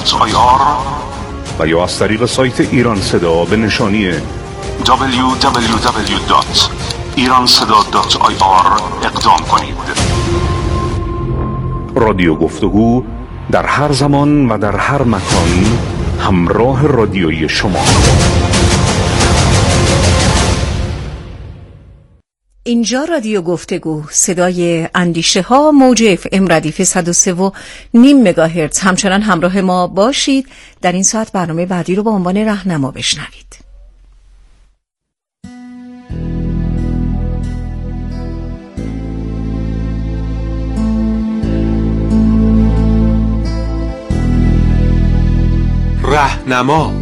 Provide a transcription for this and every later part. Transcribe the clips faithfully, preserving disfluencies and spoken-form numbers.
دات آی آر و یا از طریق سایت ایران صدا به نشانی دبلیو دبلیو دبلیو دات ایران صدا دات آی آر اقدام کنید. رادیو گفتگو در هر زمان و در هر مکان همراه رادیویی شما. اینجا رادیو گفتگو، صدای اندیشه ها، موج اف ام ردیف صد و سه و نیم مگاهرتز. همچنان همراه ما باشید. در این ساعت برنامه بعدی رو با عنوان راهنما بشنوید. راهنما.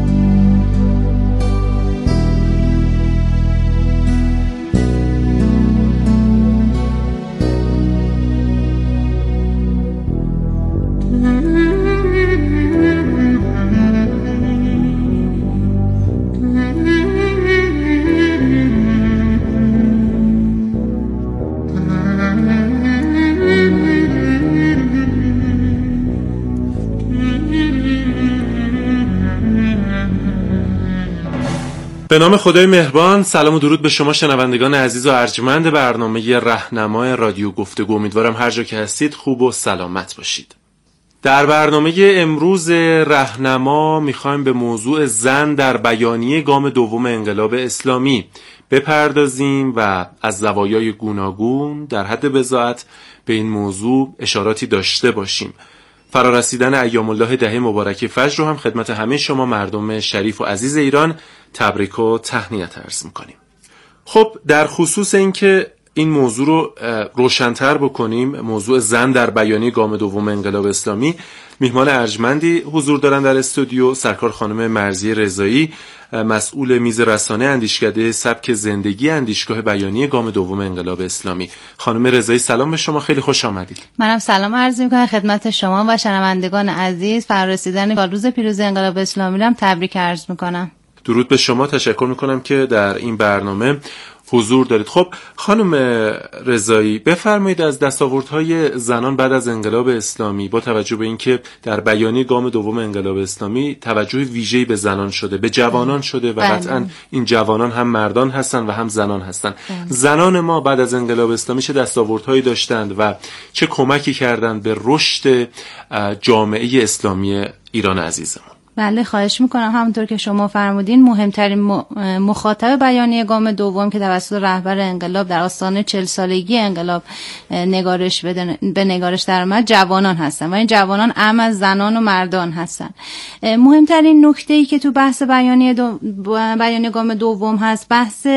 به نام خدای مهربان. سلام و درود به شما شنوندگان عزیز و ارجمند برنامه راهنمای رادیو گفتگو. امیدوارم هر جا که هستید خوب و سلامت باشید. در برنامه امروز راهنما میخوایم به موضوع زن در بیانیه گام دوم انقلاب اسلامی بپردازیم و از زوایای گوناگون در حد بضاعت به این موضوع اشاراتی داشته باشیم. فرارسیدن ایام الله دهه مبارکه فجر رو هم خدمت همه شما مردم شریف و عزیز ایران تبریک و تهنیت عرض می‌کنیم. خب در خصوص اینکه این موضوع رو روشن‌تر بکنیم، موضوع زن در بیانیه گام دوم انقلاب اسلامی، میهمان ارجمندی حضور دارن در استودیو. سرکار خانم مرضیه رضایی، مسئول میز رسانه اندیشکده سبک زندگی اندیشگاه بیانیه گام دوم انقلاب اسلامی. خانم رضایی سلام به شما، خیلی خوش آمدید. منم سلام عرض می‌کنم خدمت شما و شنوندگان عزیز. فرارسیدن روز پیروزی انقلاب اسلامی رو هم تبریک عرض می‌کنم. درود به شما، تشکر می‌کنم که در این برنامه حضور دارید. خب خانم رضایی بفرمایید از دستاوردهای زنان بعد از انقلاب اسلامی با توجه به اینکه در بیانیه گام دوم انقلاب اسلامی توجه ویژه‌ای به زنان شده، به جوانان شده و قطعاً این جوانان هم مردان هستند و هم زنان هستند. زنان ما بعد از انقلاب اسلامی چه دستاوردهایی داشتند و چه کمکی کردند به رشد جامعه اسلامی ایران عزیزمون؟ بله خواهش میکنم. همونطور که شما فرمودین مهمترین مخاطب بیانیه گام دوم که توسط رهبر انقلاب در آستانه چهل سالگی انقلاب نگارش به نگارش در اومد جوانان هستن و این جوانان اعم از زنان و مردان هستن. مهمترین نکته‌ای که تو بحث بیانیه دو... بیانیه گام دوم هست بحث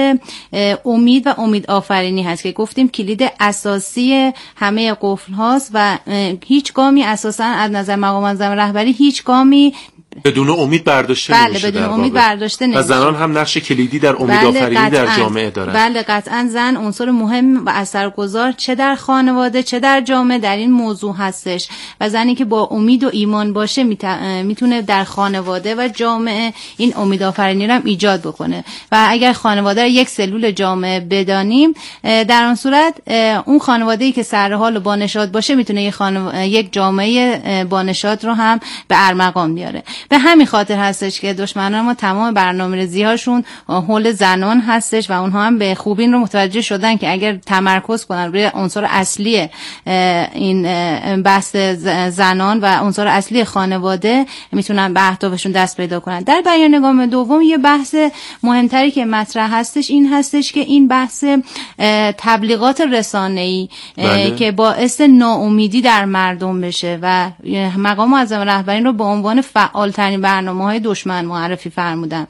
امید و امید آفرینی هست که گفتیم کلید اساسی همه قفل هاست و هیچ گامی اساسا از نظر مقام معظم رهبری هیچ گامی بدون امید برداشته بله نمیشه. بدون امید برداشته نمیشه. و زنان هم نقش کلیدی در امید بله آفرینی در جامعه دارند. بله قطعا زن عنصر مهم و اثرگذار چه در خانواده چه در جامعه در این موضوع هستش و زنی که با امید و ایمان باشه میتونه در خانواده و جامعه این امید آفرینی رو هم ایجاد بکنه و اگر خانواده رو یک سلول جامعه بدانیم در اون صورت اون خانواده‌ای که سرحال و بانشاد باشه میتونه یک خانو... یک جامعه بانشاد رو هم به ارمغان بیاره. به همین خاطر هستش که دشمنان ما تمام برنامه‌ریزی هاشون حول زنان هستش و اونها هم به خوبی این رو متوجه شدن که اگر تمرکز کنن روی عنصر اصلی این بحث زنان و عنصر اصلی خانواده میتونن به اهدافشون دست پیدا کنن. در بیانیه گام دوم یه بحث مهمتری که مطرح هستش این هستش که این بحث تبلیغات رسانه‌ای بله. که باعث ناامیدی در مردم بشه و مقام معظم رهبری رو به عنوان فعال ترین برنامه‌های دشمن معرفی فرمودن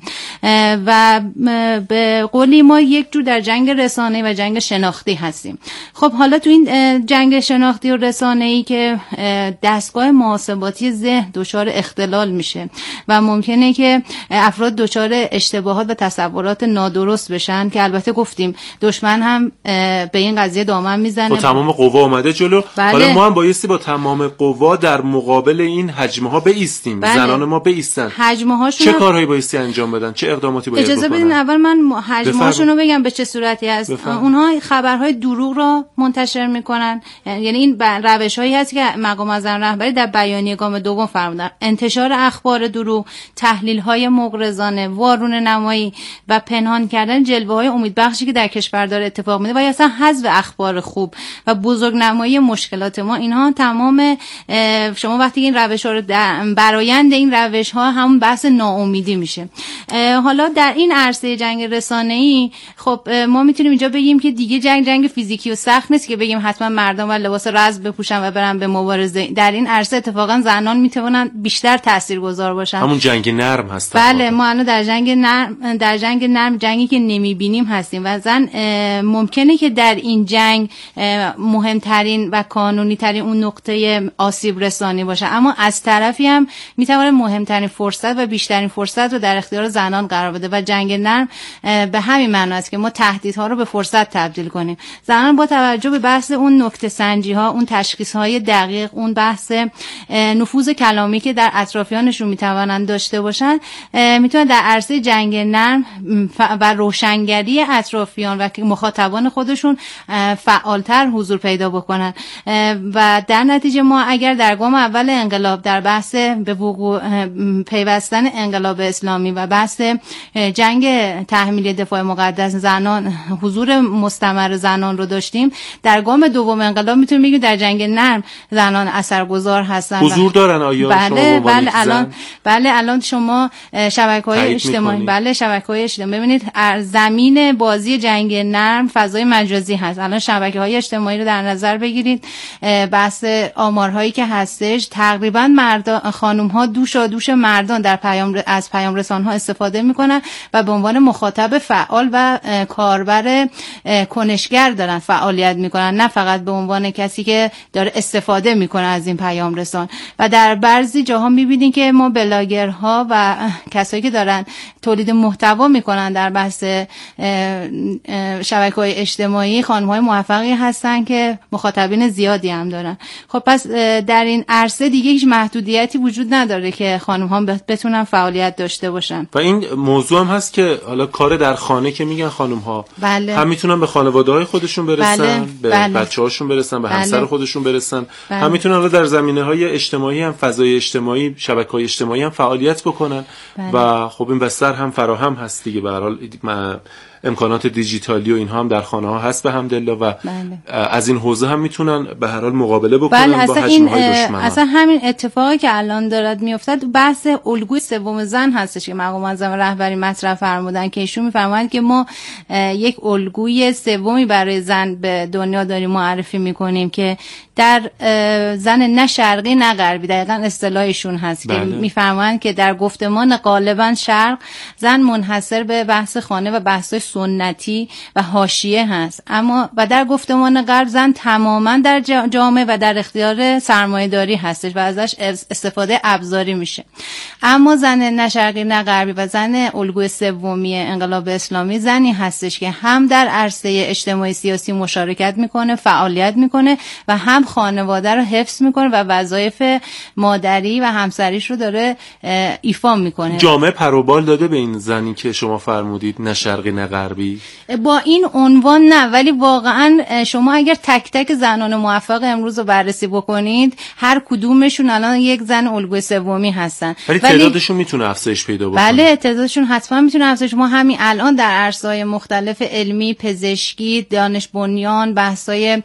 و به قولی ما یک جور در جنگ رسانه‌ای و جنگ شناختی هستیم. خب حالا تو این جنگ شناختی و رسانه‌ای که دستگاه محاسباتی ذهن دچار اختلال میشه و ممکنه که افراد دچار اشتباهات و تصورات نادرست بشن که البته گفتیم دشمن هم به این قضیه دامن میزنه. با تمام قوا اومده جلو. بله. حالا ما هم بایستی با تمام قوا در مقابل این حجمه ها بایستیم. بله. زنان ما بایستن. حجمه هاشون چه کارهایی بایستی انجام بدن؟ چه چه اقداماتی باید اجازه بکنن؟ بدین اول من حجمشون رو بگم به چه صورتی هست. بفرم. اونها خبرهای دروغ رو منتشر میکنن، یعنی این روش هایی هست که مقام معظم رهبری در بیانیه گام دوم فرمودن: انتشار اخبار دروغ، تحلیل های مغرضانه، وارون نمایی و پنهان کردن جلوه های امیدبخشی که در کشور داره اتفاق میفته و یا اصلا حذف اخبار خوب و بزرگنمایی مشکلات ما. اینها تمام شما وقتی این روش ها رو برآیند این روش ها همون بحث ناامیدی میشه. حالا در این عرصه جنگ رسانه‌ای خب ما میتونیم اینجا بگیم که دیگه جنگ جنگ فیزیکی و سخت نیست که بگیم حتما مردم و لباس رزم بپوشن و برن به مبارزه. در این عرصه اتفاقا زنان میتونن بیشتر تاثیرگذار باشن. همون جنگ نرم هست. بله، ما الان در جنگ نرم در جنگ نرم جنگی که نمیبینیم هستیم و زن ممکنه که در این جنگ مهمترین و قانونی ترین اون نقطه آسیب رسانی باشه، اما از طرفی هم میتونه مهمترین فرصت و بیشترین فرصت رو در اختیار زنان قرار بده و جنگ نرم به همین معنی است که ما تهدیدها رو به فرصت تبدیل کنیم. زنان با توجه به بحث اون نکته سنجی ها، اون تشخیص های دقیق، اون بحث نفوذ کلامی که در اطرافیانشون میتوانن داشته باشن، میتونن در عرصه جنگ نرم و روشنگری اطرافیان و مخاطبان خودشون فعالتر حضور پیدا بکنن و در نتیجه ما اگر در گام اول انقلاب در بحث به وقوع پیوستن انقلاب اسلامی و بحث جنگ تحمیلی دفاع مقدس زنان حضور مستمر زنان رو داشتیم، در گام دوم انقلاب میتونیم بگیم در جنگ نرم زنان اثرگذار هستن. حضور دارن آیا؟ بله بله الان بله الان شما شبکه‌های اجتماعی بله شبکه‌های اجتماعی ببینید زمین بازی جنگ نرم فضای مجازی هست. الان شبکه‌های اجتماعی رو در نظر بگیرید، بحث آمارهایی که هستش تقریبا مرد خانم‌ها دوشا دوش مردان در پیام از پیام رسان‌ها استفاده میکنن و به عنوان مخاطب فعال و کاربر کنشگر دارن فعالیت میکنن، نه فقط به عنوان کسی که داره استفاده میکنه از این پیام رسان. و در بعضی جاها میبینید که ما بلاگرها و کسایی که دارن تولید محتوا میکنن در بحث شبکه‌های اجتماعی خانم‌های موفقی هستن که مخاطبین زیادی هم دارن. خب پس در این عرصه دیگه هیچ محدودیتی وجود نداره که خانم‌ها بتونن فعالیت داشته باشن. و این موضوع هم هست که حالا کار در خانه که میگن خانم‌ها بله. هم میتونن به خانواده‌های خودشون برسن، بله. به بله. بچه‌هاشون برسن، به همسر بله. خودشون برسن، بله. هم میتونن در زمینه‌های اجتماعی هم فضای اجتماعی شبکه‌های اجتماعی هم فعالیت بکنن. بله. و خب این بستر هم فراهم هست دیگه. به هر حال امکانات دیجیتالی و اینها هم در خانه‌ها هست به حمدالله و بله. از این حوزه هم میتونن به هر حال مقابله بکنن بله. با حجم‌های دشمنان. اصلا همین اتفاقی که الان دارد میافتد بحث الگوی سوم زن هستش که مقام معظم رهبری مطرح فرمودن که ایشون میفرمایند که ما یک الگوی سومی برای زن به دنیا داریم معرفی میکنیم که در زن نه شرقی نه غربی، دقیقاً اصطلاحشون هست بله. که میفرمایند که در گفتمان غالباً شرق زن منحصر به بحث خانه و بحث سنتی و حاشیه هست، اما و در گفتمان غرب زن تماما در جامعه و در اختیار سرمایه‌داری هستش و ازش استفاده ابزاری میشه. اما زن نه شرقی نه غربی و زن الگوی سومی انقلاب اسلامی زنی هستش که هم در عرصه اجتماعی سیاسی مشارکت میکنه، فعالیت میکنه و هم خانواده رو حفظ میکنه و وظایف مادری و همسریش رو داره ایفا میکنه. جامعه پروبال داده به این زنی که شما فرمودید نه شرقی نه غربی؟ با این عنوان نه، ولی واقعا شما اگر تک تک زنان موفق امروز رو بررسی بکنید هر کدومشون الان یک زن الگوی سومی هستن، ولی تعدادشون میتونه افزایش پیدا بکنه. بله تعدادشون حتما میتونه افزایش. ما همین الان در عرصه‌های مختلف علمی، پزشکی، دانش بنیان، بحث‌های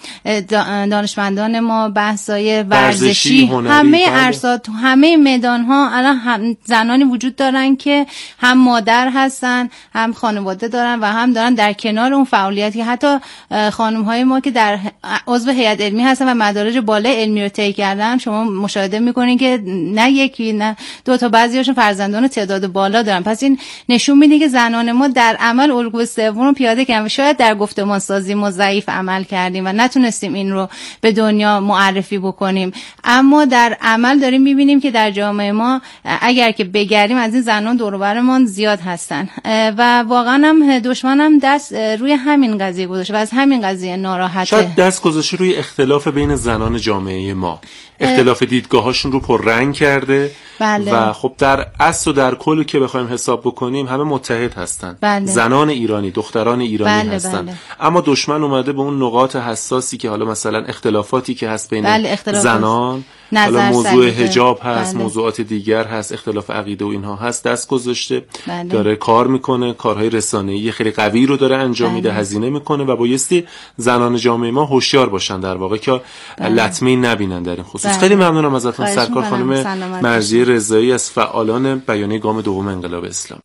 دانشمندان ما، بحث‌های ورزشی، همه عرصه‌ها تو همه میدان‌ها الان هم زنانی وجود دارن که هم مادر هستن، هم خانواده دارن و هم دارن در کنار اون فعالیتی. حتی خانم‌های ما که در عضو هیئت علمی هستن و مدارج بالای علمی رو طی کردن، شما مشاهده می‌کنین که نه یکی نه دو تا بعضی‌هاشون فرزندان تعداد بالا دارن. پس این نشون میده که زنان ما در عمل الگوی سوم رو پیاده کردن و شاید در گفتمان سازی ما ضعیف عمل کردیم و نتونستیم این رو به دنیا دنیا معرفی بکنیم، اما در عمل داریم میبینیم که در جامعه ما اگر که بگردیم از این زنان دور و برمان زیاد هستن و واقعا هم دشمنم دست روی همین قضیه گذاشته و از همین قضیه ناراحته. شاید دست گذاشته روی اختلاف بین زنان جامعه ما، اختلاف دیدگاهاشون رو پررنگ کرده. بله. و خب در اصل و در کل که بخوایم حساب بکنیم همه متحد هستن. بله. زنان ایرانی، دختران ایرانی بله هستن. بله. اما دشمن اومده به اون نقاط حساسی که حالا مثلا اختلافاتی که هست بین بله زنان، حالا موضوع حجاب هست، بله. موضوعات دیگر هست، اختلاف عقیده و اینها هست، دست گذاشته. بله. داره کار میکنه، کارهای رسانه‌ای خیلی قوی رو داره انجام بله. میده، هزینه میکنه و بایستی زنان جامعه ما هوشیار باشن در واقع که بله. لطمه‌ای نبینن در این خصوص. بله. خیلی ممنونم ازتون سرکار خانم خانم مرضیه رضایی از فعالان بیانیه گام دوم انقلاب اسلامی.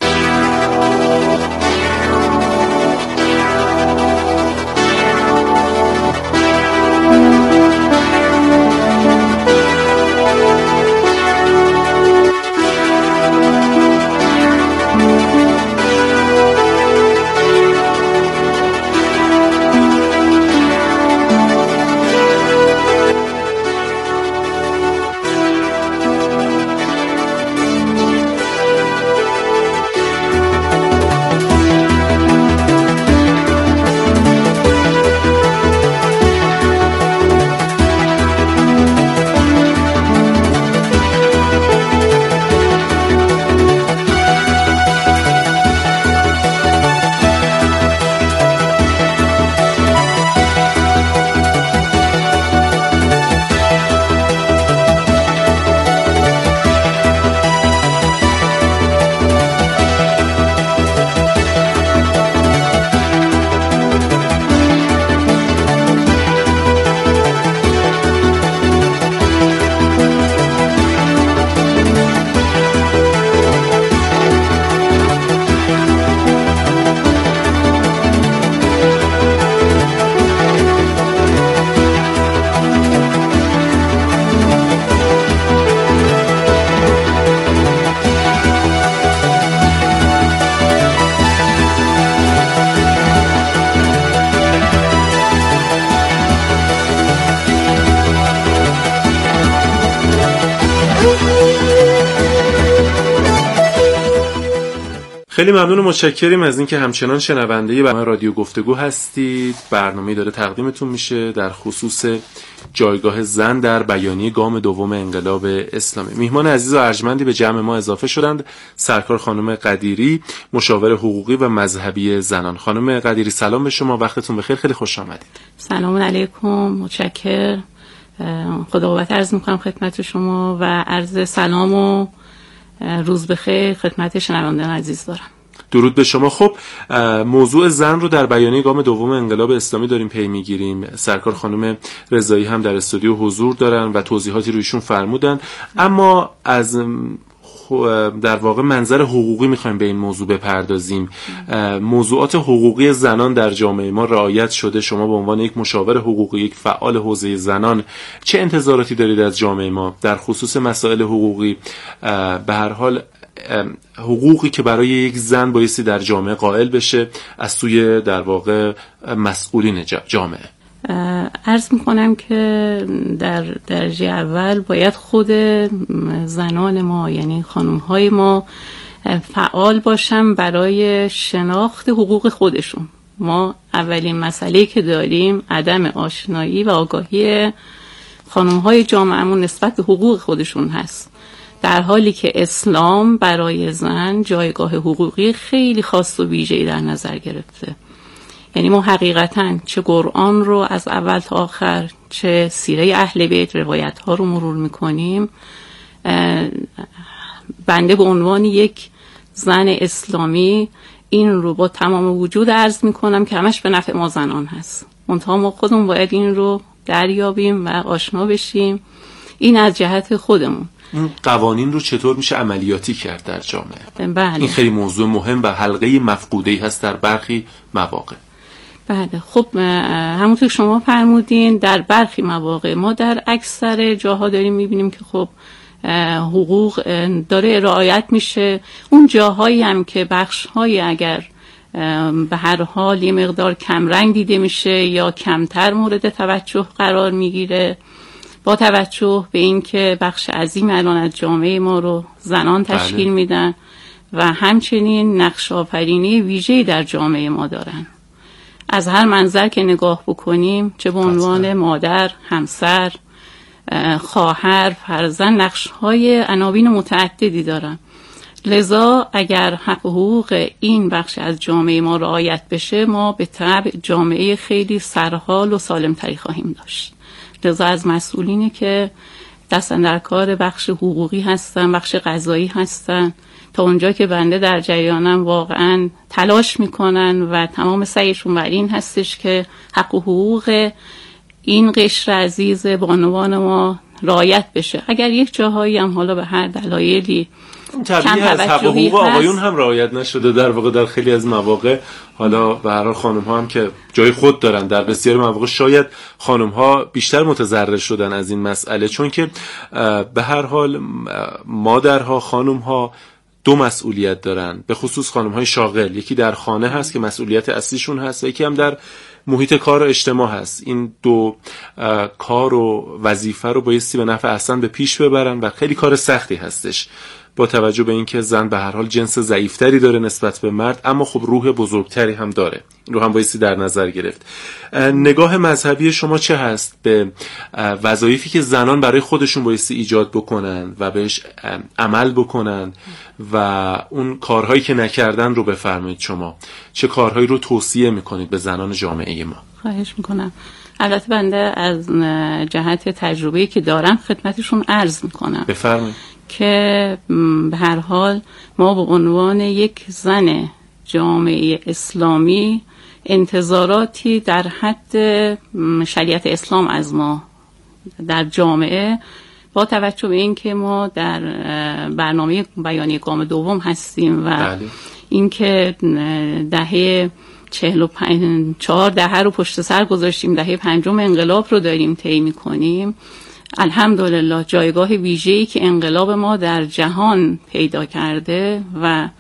خیلی ممنون و متشکریم از اینکه همچنان شنونده برنامه رادیو گفتگو هستید. برنامه‌ای داره تقدیمتون میشه در خصوص جایگاه زن در بیانیه گام دوم انقلاب اسلامی. میهمان عزیز و ارجمندی به جمع ما اضافه شدند، سرکار خانم قدیری، مشاور حقوقی و مذهبی زنان. خانم قدیری سلام به شما، وقتتون بخیر، خیلی خوش آمدید. سلام علیکم، متشکر. خدا قوت عرض میکنم خدمت شما و عرض سلام و روز بخیر خدمت شنوندگان عزیز دارم. درود به شما. خب موضوع زن رو در بیانیه گام دوم انقلاب اسلامی داریم پی میگیریم. سرکار خانم رضایی هم در استودیو حضور دارن و توضیحاتی رویشون فرمودن، اما از در واقع منظر حقوقی میخوایم به این موضوع بپردازیم. موضوعات حقوقی زنان در جامعه ما رعایت شده؟ شما به عنوان یک مشاور حقوقی، یک فعال حوزه زنان، چه انتظاراتی دارید از جامعه ما در خصوص مسائل حقوقی؟ به هر حال حقوقی که برای یک زن بایستی در جامعه قائل بشه از سوی در واقع مسئولین جامعه. عرض میکنم که در درجه اول باید خود زنان ما، یعنی خانم‌های ما، فعال باشن برای شناخت حقوق خودشون. ما اولین مسئله که داریم عدم آشنایی و آگاهی خانم‌های جامعهمون نسبت به حقوق خودشون هست، در حالی که اسلام برای زن جایگاه حقوقی خیلی خاص و ویژه‌ای در نظر گرفته. یعنی ما حقیقتاً چه قرآن رو از اول تا آخر، چه سیره اهل بیت روایت ها رو مرور میکنیم، بنده به عنوان یک زن اسلامی این رو با تمام وجود عرض میکنم که همش به نفع ما زنان هست. منتها ما خودمون باید این رو دریابیم و آشنا بشیم. این از جهت خودمون. این قوانین رو چطور میشه عملیاتی کرد در جامعه؟ بله. این خیلی موضوع مهم و حلقه مفقوده‌ای هست در برخی مواقع. بله. خب همونطور شما فرمودین، در برخی مواقع ما در اکثر جاها داریم میبینیم که خب حقوق داره رعایت میشه. اون جاهایی هم که بخش‌های اگر به هر حال یه مقدار کمرنگ دیده میشه یا کمتر مورد توجه قرار میگیره، با توجه به اینکه بخش عظیم الان از جامعه ما رو زنان تشکیل بله. میدن و همچنین نقش آفرینی ویژه‌ای در جامعه ما دارن. از هر منظر که نگاه بکنیم، چه به عنوان مادر، همسر، خواهر، فرزند، نقش‌های عناوین متعددی دارن. لذا اگر حق حقوق این بخش از جامعه ما رعایت بشه، ما به طبع جامعه خیلی سرحال و سالم‌تری خواهیم داشت. لذا از مسئولینی که دستن در کار بخش حقوقی هستن، بخش قضایی هستن، تا اونجا که بنده در جریانم واقعا تلاش میکنن و تمام سعیشون بر این هستش که حق و حقوق این قشر عزیز بانوان ما رعایت بشه. اگر یک جاهایی هم حالا به هر دلایلی طبیعی از حق و حقوق آقایون هم رعایت نشده، در واقع در خیلی از مواقع، حالا به هر حال خانم ها هم که جای خود دارن، در بسیار مواقع شاید خانم ها بیشتر متضرر شدن از این مسئله، چون که به هر حال مادرها، خانم ها دو مسئولیت دارن، به خصوص خانم های شاغل. یکی در خانه هست که مسئولیت اصلیشون هست و یکی هم در محیط کار و اجتماع هست. این دو کار و وظیفه رو بایستی به نفع احسن به پیش ببرن و خیلی کار سختی هستش، با توجه به اینکه زن به هر حال جنس ضعیفتری داره نسبت به مرد، اما خب روح بزرگتری هم داره. این رو هم بایستی در نظر گرفت. نگاه مذهبی شما چه هست به وظایفی که زنان برای خودشون بایستی ایجاد بکنن و بهش عمل بکنن و اون کارهایی که نکردن رو بفرمایید شما چه کارهایی رو توصیه میکنید به زنان جامعه ما؟ خواهش میکنم. البته بنده از جهت تجربه‌ای که دارم خدمتشون عرض میکنم. بفرمایید. که به هر حال ما به عنوان یک زن جامعه اسلامی انتظاراتی در حد شریعت اسلام از ما در جامعه، با توجه به این که ما در برنامه بیانیه گام دوم هستیم و بله. اینکه دهه چهل و پنج چهار دهه رو پشت سر گذاشتیم، دهه پنجم انقلاب رو داریم طی می‌کنیم. الحمدلله جایگاه ویژه‌ای که انقلاب ما در جهان پیدا کرده و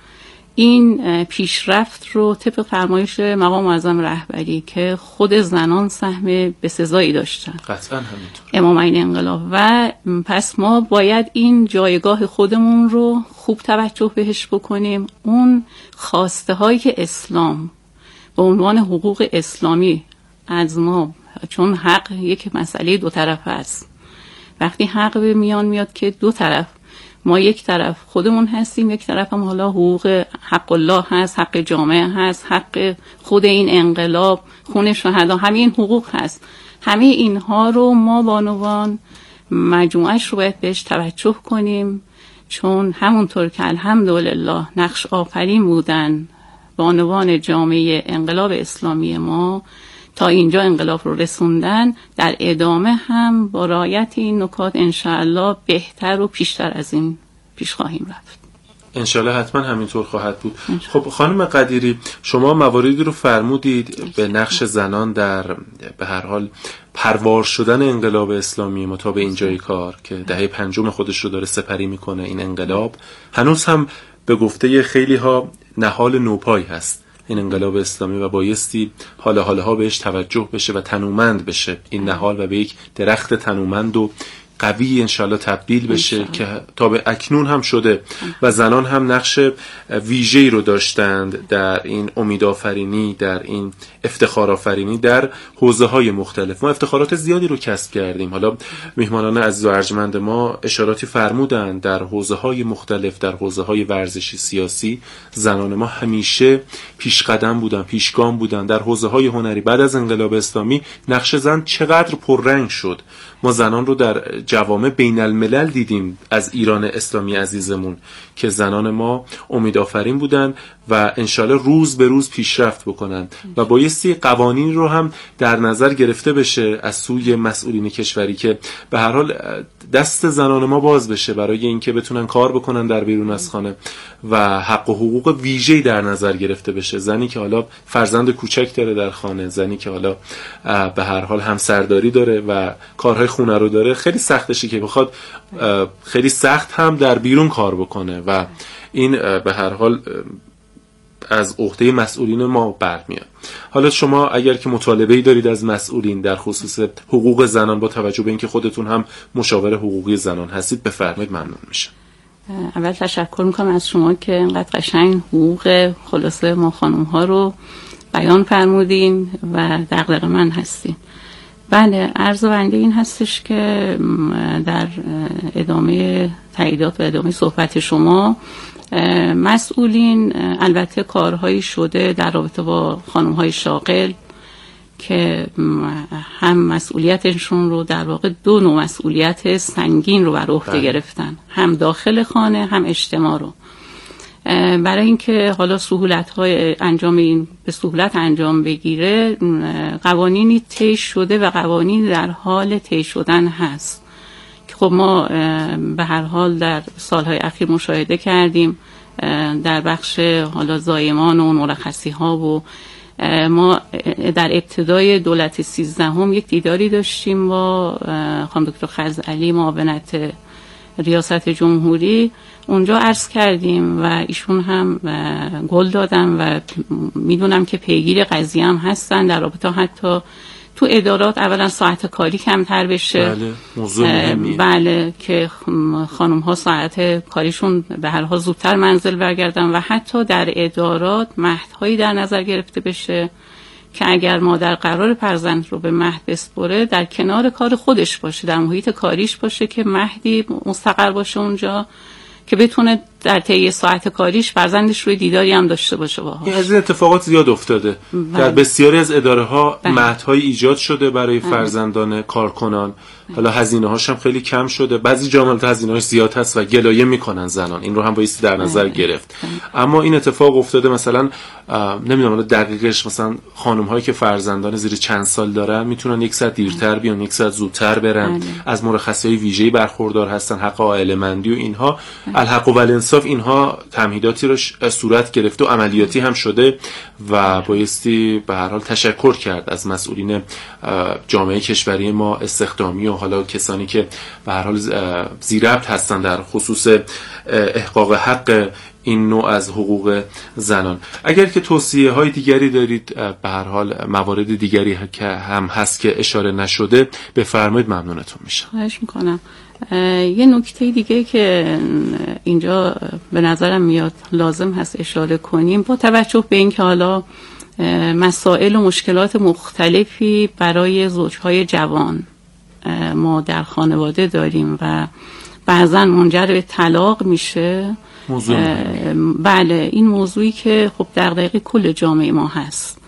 این پیشرفت رو طبق فرمایش مقام معظم رهبری که خود زنان سهم بسزایی داشتن، قطعا همینطور، امامین انقلاب، و پس ما باید این جایگاه خودمون رو خوب توجه بهش بکنیم. اون خواسته هایی که اسلام به عنوان حقوق اسلامی از ما، چون حق یک مسئله دو طرفه است، وقتی حق به میان میاد که دو طرف، ما یک طرف خودمون هستیم، یک طرف هم حالا حقوق حق الله هست، حق جامعه هست، حق خود این انقلاب، خون شهدا، همه این حقوق هست. همه اینها رو ما بانوان مجموعش رو باید بهش توجه کنیم، چون همونطور که الحمدلله نقش آفرین بودن بانوان جامعه انقلاب اسلامی ما تا اینجا انقلاب رو رسوندن، در ادامه هم با رعایت این نکات انشاءالله بهتر و پیشتر از این پیش خواهیم رفت. انشاءالله حتما همینطور خواهد بود. خب خانم قدیری، شما مواردی رو فرمودید به نقش زنان در به هر حال پروار شدن انقلاب اسلامی ما تا به اینجای کار که دهه پنجم خودش رو داره سپری میکنه. این انقلاب هنوز هم به گفته خیلی ها نهال نوپای هست این انقلاب اسلامی و بایستی حالا حالا بهش توجه بشه و تنومند بشه این نهال و به یک درخت تنومند و قوی انشالله تبدیل بشه انشالله. که تا به اکنون هم شده و زنان هم نقش ویژه‌ای رو داشتند در این امیدآفرینی، در این افتخارآفرینی در حوزه‌های مختلف. ما افتخارات زیادی رو کسب کردیم. حالا میهمانان عزیز و ارجمند ما اشاراتی فرمودند در حوزه‌های مختلف، در حوزه‌های ورزشی، سیاسی، زنان ما همیشه پیش قدم بودن، پیشگام بودن. در حوزه‌های هنری بعد از انقلاب اسلامی نقش زن چقدر پررنگ شد. ما زنان رو در جوامع بین الملل دیدیم از ایران اسلامی عزیزمون که زنان ما امیدآفرین بودن و انشالله روز به روز پیشرفت بکنن و بایستی قوانین رو هم در نظر گرفته بشه از سوی مسئولین کشوری که به هر حال دست زنان ما باز بشه برای اینکه بتونن کار بکنن در بیرون از خانه و حق و حقوق ویژه‌ای در نظر گرفته بشه. زنی که حالا فرزند کوچک داره در خانه، زنی که حالا به هر حال همسرداری داره و کارهای خونه رو داره، خیلی سختشه که بخواد خیلی سخت هم در بیرون کار بکنه و این به هر حال از عهده مسئولین ما برمیاد. حالا شما اگر که مطالبه‌ای دارید از مسئولین در خصوص حقوق زنان با توجه به اینکه خودتون هم مشاور حقوقی زنان هستید بفرمایید، ممنون میشم. اول تشکر میکنم از شما که اینقدر قشنگ حقوق خلاصه ما خانم ها رو بیان فرمودین و دغدغه من هستین. بله، عرض بنده این هستش که در ادامه تاییدات و ادامه صحبت شما، مسئولین البته کارهایی شده در رابطه با خانم‌های شاغل که هم مسئولیتشون رو در واقع دو نوع مسئولیت سنگین رو بر عهده گرفتن، هم داخل خانه هم اجتماع رو، برای اینکه حالا سهولت‌های انجام این به سهولت انجام بگیره. قوانینی طی شده و قوانین در حال طی شدن هست که خب ما به هر حال در سالهای اخیر مشاهده کردیم در بخش حالا زایمان و مرخصی ها و ما در ابتدای دولت سیزدهم یک دیداری داشتیم با خانم دکتر خزعلی معاونت ریاست جمهوری، اونجا عرض کردیم و ایشون هم گل دادن و میدونم که پیگیر قضیه هم هستن در رابطه حتی تو ادارات اولا ساعت کاری کمتر بشه. بله، موضوع مهمیه. بله، که خانم ها ساعت کاریشون به هر حال زودتر منزل برگردن و حتی در ادارات مهدهایی در نظر گرفته بشه که اگر مادر قرار فرزند رو به مهد بسپره در کنار کار خودش باشه، در محیط کاریش باشه که مهدی مستقر باشه اونجا که بتونه در طی ساعت کاریش فرزندش روی دیداری هم داشته باشه باهاش. از این اتفاقات زیاد افتاده. بله. در بسیاری از اداره ها مهدهای ایجاد شده برای بله. فرزندان کارکنان. بله. حالا هزینه هاش هم خیلی کم شده. بعضی جامعات هزینه هاش زیاد هست و گلایه میکنن زنان. این رو هم بایستی در نظر بله. گرفت. بله. اما این اتفاق افتاده مثلا نمیدونم حالا دقیقش، مثلا خانم هایی که فرزندان زیر چند سال دارن میتونن یک ساعت دیرتر بیان، یک ساعت زودتر برن. بله. از مرخصی های ویژه‌ای برخوردار هستن، حق عائله مندی و اینها. بله. الحق و والانصاف اینها تمهیداتی رو صورت گرفته و عملیاتی هم شده و بایستی به هر حال تشکر کرد از مسئولین جامعه کشوری ما استخدامی و حالا کسانی که به هر حال زیربط هستن در خصوص احقاق حق این نوع از حقوق زنان. اگر که توصیه های دیگری دارید، به هر حال موارد دیگری که هم هست که اشاره نشده بفرمایید، ممنونتون میشم. خواهش میکنم. یه نکته دیگه که اینجا به نظرم میاد لازم هست اشاره کنیم، با توجه به اینکه حالا مسائل و مشکلات مختلفی برای زوجهای جوان ما در خانواده داریم و بعضا منجر به طلاق میشه. موضوع بله، این موضوعی که خب دغدغه کل جامعه ما هست.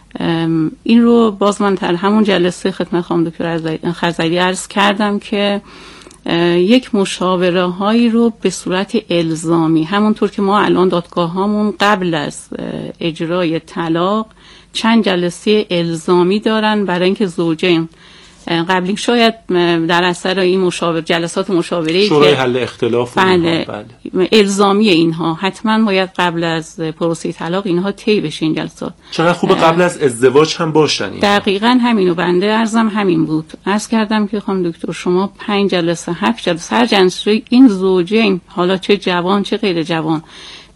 این رو باز من در همون جلسه خدمت خانم دکتر خزعلی عرض کردم که یک مشاوره هایی رو به صورت الزامی، همونطور که ما الان دادگاه هامون قبل از اجرای طلاق چند جلسه الزامی دارن برای اینکه زوجین قبلی شاید در اثر این مشاور جلسات مشاوره‌ای شورای حل اختلاف بله, بله الزامی اینها حتما باید قبل از پروسه طلاق اینها طی بشه این جلسات. چقدر خوبه قبل از ازدواج هم باشن اینها. دقیقاً همینو بنده عرضم همین بود. عرض کردم که خانم دکتر شما پنج جلسه هفت جلسه هر جلسه این زوجین حالا چه جوان چه غیر جوان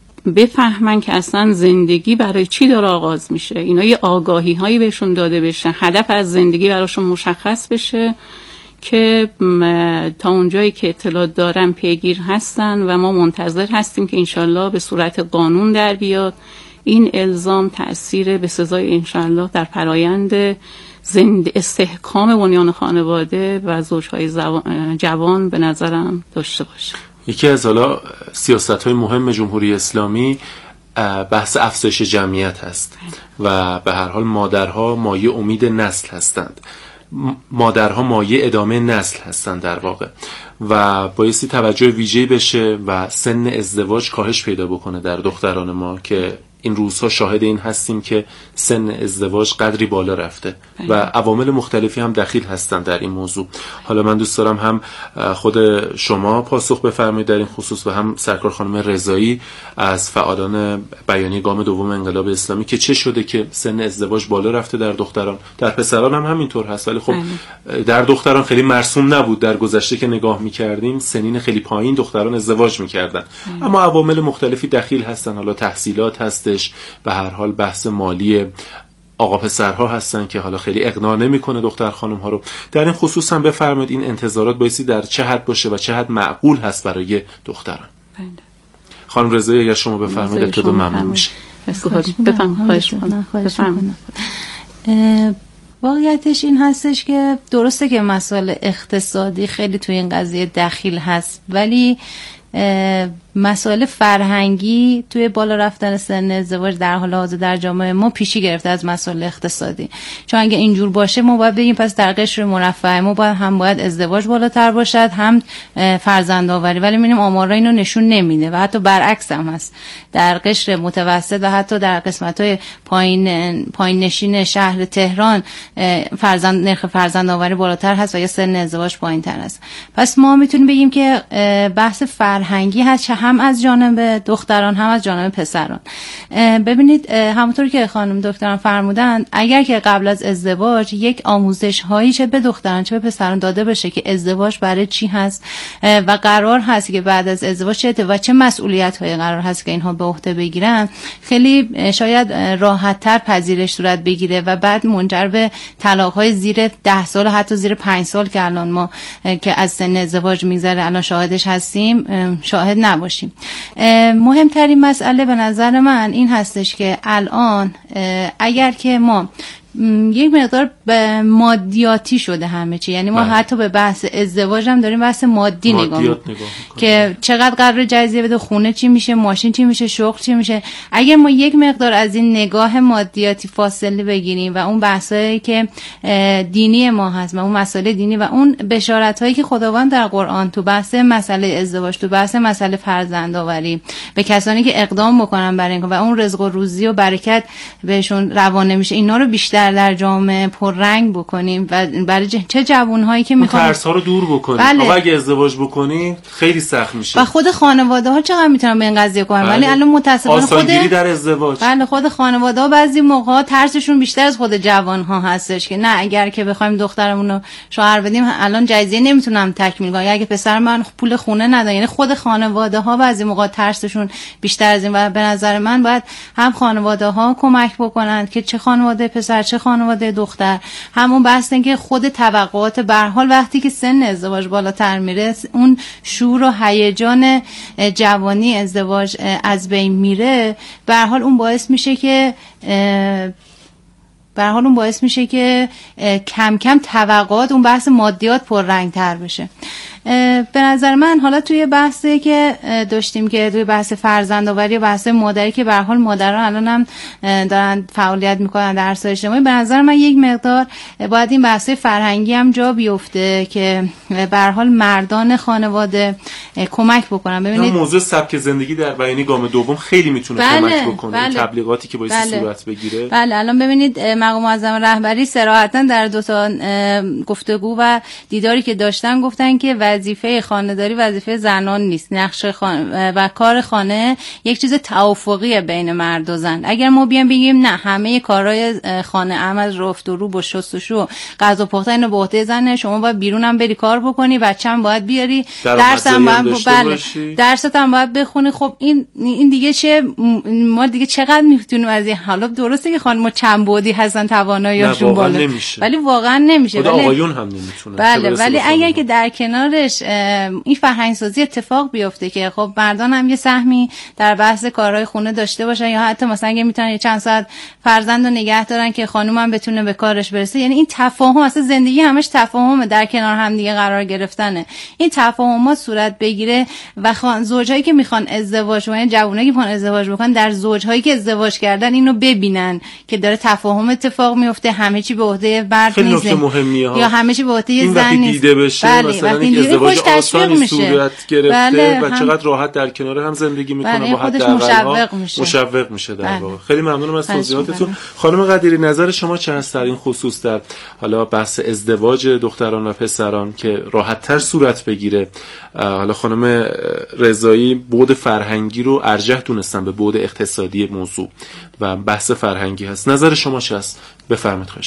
بفهمن که اصلا زندگی برای چی داره آغاز میشه، اینا یه آگاهی هایی بهشون داده بشه، هدف از زندگی براشون مشخص بشه که تا اونجایی که اطلاع دارن پیگیر هستن و ما منتظر هستیم که انشالله به صورت قانون در بیاد این الزام تأثیر به سزای انشالله در فرایند زند استحکام بنیان خانواده و زوجهای جوان به نظرم داشته باشه. یکی از حالا سیاست‌های مهم جمهوری اسلامی بحث افزایش جمعیت هست و به هر حال مادرها مایه امید نسل هستند، مادرها مایه ادامه نسل هستند در واقع و بایستی توجه ویژه‌ای بشه و سن ازدواج کاهش پیدا بکنه در دختران ما که این روزها شاهد این هستیم که سن ازدواج قدری بالا رفته و عوامل مختلفی هم دخیل هستند در این موضوع. حالا من دوست دارم هم خود شما پاسخ بفرمایید در این خصوص و هم سرکار خانم رضایی از فعالان بیانیه گام دوم انقلاب اسلامی که چه شده که سن ازدواج بالا رفته در دختران، در پسران هم همینطور هست ولی خب در دختران خیلی مرسوم نبود. در گذشته که نگاه می‌کردیم سنین خیلی پایین دختران ازدواج می‌کردن، اما عوامل مختلفی دخیل هستن، حالا تحصیلات هست، اولش به هر حال بحث مالی آقا پسرها هستن که حالا خیلی اقناع نمیکنه دختر خانم ها رو. در این خصوص هم بفرمایید این انتظارات بایستی در چه حد باشه و چه حد معقول هست برای دختران. بله. خانم رضایی اگر شما بفرمایید ابتدا ممنون میشه. بفرمایید. واقعیتش این هستش که درسته که مسائل اقتصادی خیلی توی این قضیه دخیل هست، ولی مسائل فرهنگی توی بالا رفتن سن ازدواج در حال حاضر در جامعه ما پیشی گرفته از مسائل اقتصادی. چون اگه اینجور باشه ما باید بگیم پس در قشر مرفه ما باید هم باید ازدواج بالاتر باشد هم فرزند آوری، ولی می‌بینیم آمارا اینو نشون نمیده و حتی برعکس هم هست. در قشر متوسط و حتی در قسمت‌های پایین پایین نشین شهر تهران فرزند نرخ فرزند آوری بالاتر هست و یا سن ازدواج پایین‌تر است. پس ما میتونیم بگیم که بحث فرهنگی هست هم از جانب دختران هم از جانب پسران. ببینید همونطور که خانم دکتران فرمودن، اگر که قبل از ازدواج یک آموزش هایی چه به دختران چه به پسران داده بشه که ازدواج برای چی هست و قرار هست که بعد از ازدواج چه و چه مسئولیت هایی قرار هست که اینها به عهده بگیرن، خیلی شاید راحت تر پذیرش صورت بگیره و بعد منجر به طلاق های زیر ده سال حتی زیر پنج سال که الان ما که از سن ازدواج میگذره الان شاهدش هستیم شاهد نباشیم. مهمترین مسئله به نظر من این هستش که الان اگر که ما یک مقدار مادیاتی شده همه چی، یعنی ما بله. حتی به بحث ازدواج هم داریم بحث مادی نگاه میکنیم که چقدر قرار جزیه بده، خونه چی میشه، ماشین چی میشه، شغل چی میشه. اگر ما یک مقدار از این نگاه مادیاتی فاصله بگیریم و اون بحثایی که دینی ما هست و اون مسائل دینی و اون بشارت هایی که خداوند در قرآن تو بحث مسئله ازدواج، تو بحث مسئله فرزندآوری به کسانی که اقدام بکنن برای این و اون رزق و روزی و برکت بهشون روانه میشه، اینا رو بیشتر در جامعه پررنگ بکنیم و برای چه جوانهایی که میخوان ترس ها رو دور بکنیم. بله. آقا اگه ازدواج بکنیم خیلی سخت میشه و خود خانواده ها چقدر میتونن به این قضیه کنن. بله. ولی الان متاسفانه خود آسانگیری در ازدواج بله خود خانواده ها بعضی موقع ترسشون بیشتر از خود جوان ها هستش که نه اگر که بخوایم دخترمون رو شوهر بدیم الان جایزه نمیتونم تکمیل کنم، یا اگه پسر من پول خونه نداره، یعنی خود خانواده ها بعضی موقع ترسشون بیشتر از این و به نظر من باید هم خانواده ها کمک بکنن که چه خانواده پسر چه خانواده دختر، همون بحث این که خود توقعات به هر حال وقتی که سن ازدواج بالاتر میره اون شور و هیجان جوانی ازدواج از بین میره، به هر حال اون باعث میشه که به هر حال اون باعث میشه که کم کم توقعات اون بحث مادیات پررنگ تر بشه. به نظر من حالا توی بحثی که داشتیم که توی بحث فرزندآوری و بحث مادری که به هر حال مادران الان هم دارن فعالیت میکنن در عرصه اجتماعی، به نظر من یک مقدار باید این بحث فرهنگی هم جا بیفته که به هر حال مردان خانواده کمک بکنن. ببینید موضوع سبک زندگی در بیانی گام دوم خیلی میتونه بله، کمک بکنه. بله، تبلیغاتی که باید بله، صورت بگیره. بله الان ببینید مقام معظم رهبری صراحتا در دو تا گفتگو و دیداری که داشتن گفتن که وظیفه خانه‌داری وظیفه زنان نیست، نقش خانه و کار خانه یک چیز توافقیه بین مرد و زن. اگر ما بیام بگیم نه همه کارهای خانه هم از رفت و رو با شستشو غذا پختن اینو به عهده زنه، شما باید بیرونم بری کار بکنی، بچه‌م باید بیاری، درسم باید بله درست هم باید بخونی. خب این این دیگه چه ما دیگه چقدر میتونیم از این حالا درسته که خانم چند بعدی هستن تواناییشون بالا ولی واقعا نمیشه، ولی آقایون هم نمیتونن. بله ولی اگر که در کنارش این فرهنگ سازی اتفاق بیفته که خب مردان هم یه سهمی در بحث کارهای خونه داشته باشن یا حتی مثلا اگه میتونن چند ساعت فرزند رو نگه دارن که خانوم هم بتونه به کارش برسه، یعنی این تفاهم اصلا زندگی همش تفاهمه، در کنار هم دیگه قرار گرفتنه، این تفاهمات صورت بگیره و خان زوجایی که میخوان ازدواج کنن، جوونایی که میخوان ازدواج بکنن در زوجهایی که ازدواج کردن اینو ببینن که داره تفاهم اتفاق میفته، همه چی به عهده مرد نیست یا همه چی به عهده زن نیست. بله مثلا این ازدواج آسانی صورت گرفته بله، و چقدر راحت در کنار هم زندگی میکنن بله، با حد مشوق میشه مشوق میشه در بله. واقع. خیلی ممنونم از توضیحاتتون. خانم قدیری نظر شما چه هست در این خصوص در حالا بحث ازدواج دختران و پسران که راحت تر صورت بگیره؟ حالا خانم رضایی بعد فرهنگی رو ارجح دونستن به بعد اقتصادی موضوع و بحث فرهنگی هست، نظر شما چه هست؟ بفرمایید خواهش میکنم.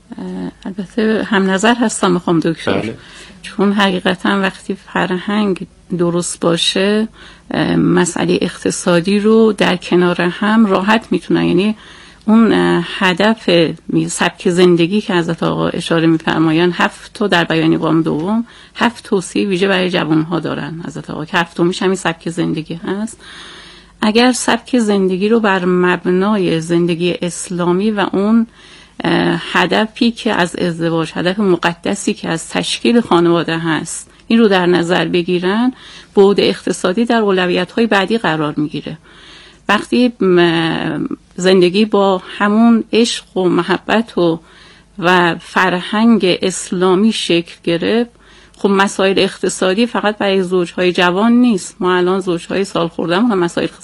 البته هم نظر هستم میخوام دکتر. بله. چون حقیقتا وقتی فرهنگ درست باشه مسئله اقتصادی رو در کنار هم راحت میتونن، یعنی اون هدف سبک زندگی که حضرت آقا اشاره میفرمایند هفت تا در بیان وام دوم هفت توصیه ویژه برای جوانها دارن حضرت آقا که هفتمیش همین سبک زندگی هست. اگر سبک زندگی رو بر مبنای زندگی اسلامی و اون هدفی که از ازدواج، هدف مقدسی که از تشکیل خانواده هست، این رو در نظر بگیرن، بعد اقتصادی در اولویت‌های بعدی قرار میگیره. وقتی زندگی با همون عشق و محبت و و فرهنگ اسلامی شکل گرفت، خب مسائل اقتصادی فقط برای زوجهای جوان نیست. ما الان زوجهای سال خورده‌مون هم مسائل